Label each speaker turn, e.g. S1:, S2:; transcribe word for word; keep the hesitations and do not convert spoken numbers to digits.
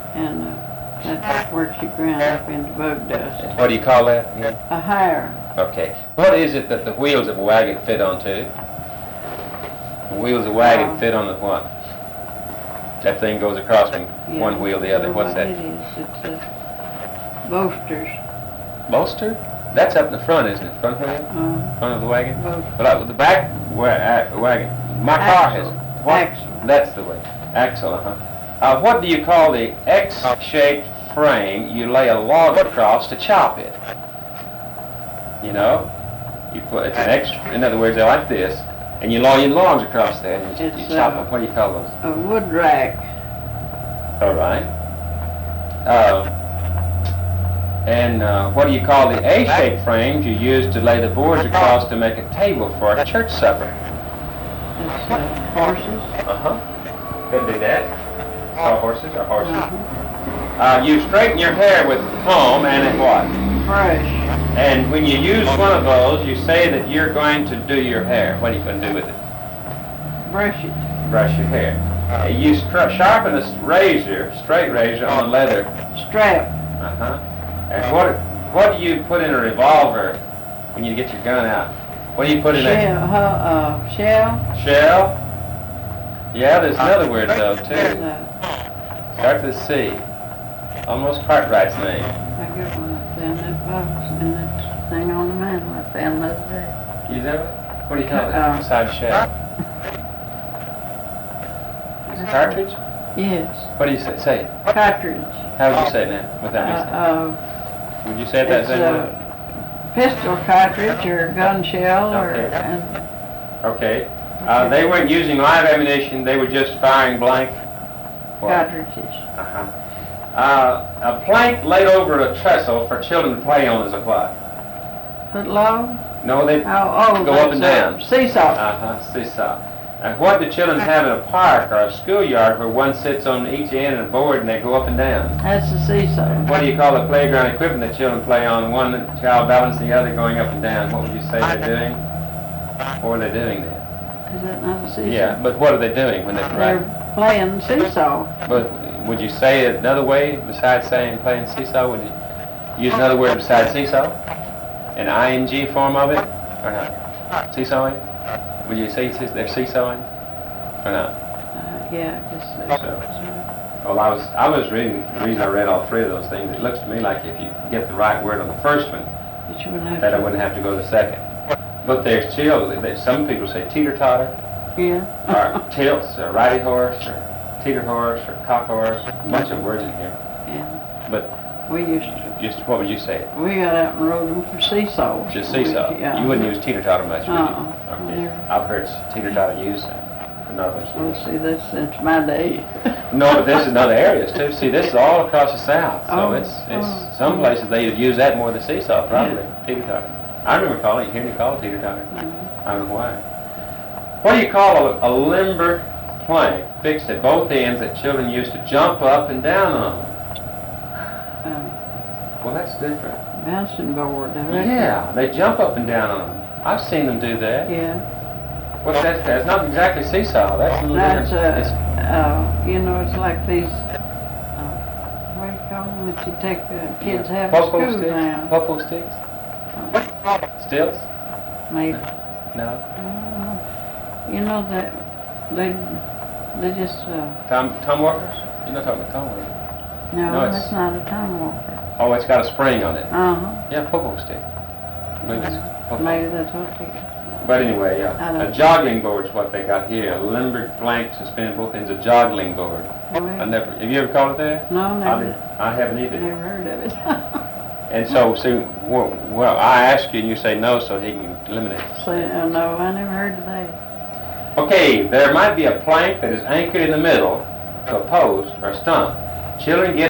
S1: and uh, that's where she ground up into bug dust.
S2: What do you call that again?
S1: A hire.
S2: Okay. What is it that the wheels of a wagon fit onto? The wheels of a wagon
S1: Oh.
S2: fit on the what? That thing goes across from
S1: Yeah,
S2: one wheel to the other.
S1: I
S2: What's
S1: don't know
S2: that?
S1: what it is. It's uh, boasters.
S2: Bolster? That's up in the front, isn't it? Front wheel?
S1: Uh,
S2: Front of the wagon?
S1: boasters.
S2: But uh, the back wa- uh, wagon. My car has.
S1: Axle.
S2: What?
S1: Axle.
S2: That's the way. Axle, uh-huh. Uh, what do you call the X-shaped frame you lay a log across to chop it? You know? You put, it's an X, in other words, they're like this, and you lay your logs across there, and you, you
S1: It's,
S2: chop
S1: uh,
S2: them. What do you call those?
S1: A wood rack.
S2: All right. Uh, and uh, what do you call the A-shaped frames you use to lay the boards across to make a table for a church supper?
S1: It's uh, horses.
S2: Uh-huh. Could be that. Or horses, or horses.
S1: Uh-huh.
S2: Uh, you straighten your hair with comb and a what?
S1: Brush.
S2: And when you use one of those, you say that you're going to do your hair. What are you going to do with it?
S1: Brush it.
S2: Brush your hair. Uh, you str- sharpen a s- razor, straight razor, on a leather.
S1: Strap.
S2: Uh-huh. And what what do you put in a revolver when you get your gun out? What do you put in a
S1: Shell. Huh, uh, shell.
S2: shell? Yeah, there's another word though
S1: And,
S2: too.
S1: uh,
S2: Starts with C. Almost Cartwright's name.
S1: I got one up there in that box, and that thing on the mantle I found the other day.
S2: You know it? What do you call it?
S1: Uh,
S2: Beside shell. Is it cartridge?
S1: Yes.
S2: What do you say? Say it.
S1: Cartridge.
S2: How would you say it now? Without
S1: Uh,
S2: mixing
S1: uh,
S2: it? Would you say it that
S1: it's
S2: same way?
S1: a pistol cartridge or gun shell or,
S2: Okay.
S1: and
S2: Okay. Uh, they weren't using live ammunition. They were just firing blank. What?
S1: cartridges.
S2: Uh-huh. Uh, a plank laid over a trestle for children to play on is a what?
S1: Foot long?
S2: No, they
S1: Oh, oh,
S2: go up and
S1: that's a
S2: down.
S1: Seesaw.
S2: Uh-huh, seesaw. And what do children have in a park or a schoolyard where one sits on each end of a board and they go up and down?
S1: That's a seesaw.
S2: What do you call the playground equipment that children play on? One child balancing the other going up and down. What would you say they're doing? What are they doing then?
S1: Is that not a seesaw?
S2: Yeah, but what are they doing when they're right?
S1: They're playing seesaw.
S2: But would you say it another way besides saying playing seesaw? Would you use another word besides seesaw? An ing form of it? Or not? Seesawing? Would you say sees- they're seesawing? Or not?
S1: Uh, yeah, I guess so.
S2: Well, I was I was reading, the reason I read all three of those things, it looks to me like if you get the right word on the first one,
S1: But you wouldn't have
S2: that I
S1: to.
S2: wouldn't have to go to the second. But there's still, there- some people say teeter-totter,
S1: Yeah.
S2: or tilts, or righty horse, or teeter horse, or cock horse, a bunch of words in here.
S1: Yeah.
S2: But
S1: We used to.
S2: just, what would you say?
S1: We got out and rode them for seesaws.
S2: Just seesaw.
S1: We- Yeah.
S2: You wouldn't use teeter-totter much, would you?
S1: Uh-uh.
S2: Okay.
S1: Never.
S2: I've heard teeter-totter used, uh, but not much
S1: Well,
S2: used.
S1: see, that's, that's my day.
S2: No, but this is in other areas too. See, this is all across the South, so
S1: Oh,
S2: it's, it's,
S1: oh.
S2: some places they use that more than seesaw, probably, teeter-totter. I remember calling it, hearing it called teeter-totter.
S1: Mhm.
S2: I don't know why. What do you call a, a limber plank fixed at both ends that children used to jump up and down on?
S1: Um,
S2: Well, that's different.
S1: bouncing board, I reckon.
S2: Yeah, they jump up and down on them. I've seen them do that.
S1: Yeah.
S2: What's that? That's not exactly seesaw. That's a little
S1: That's
S2: different.
S1: a,
S2: It's-
S1: uh, you know, it's like these, uh, what do you call them that you take uh, kids have at
S2: Popo
S1: school
S2: sticks?
S1: now?
S2: Popo sticks? Stilts?
S1: Maybe.
S2: No.
S1: Uh, You know that they, they just, uh,
S2: Tom, Tom Walkers? You're not talking about Tom Walkers.
S1: no,
S2: No, it's-
S1: that's not a time walker.
S2: Oh, it's got a spring on it.
S1: Uh-huh.
S2: Yeah, Popo stick. I believe it's Popo.
S1: Maybe that's what they,
S2: But anyway,
S1: I
S2: yeah.
S1: don't-
S2: A joggling board's what they got here. A limbered plank suspended both ends. A joggling board. I
S1: well,
S2: never. Have you ever called it that?
S1: no,
S2: I,
S1: never,
S2: didn't- I haven't either.
S1: never heard of it.
S2: And so, see, well, well, I ask you and you say no, so he can eliminate it.
S1: Say, uh, no, I never heard of that.
S2: Okay, there might be a plank that is anchored in the middle to a post or stump. Children get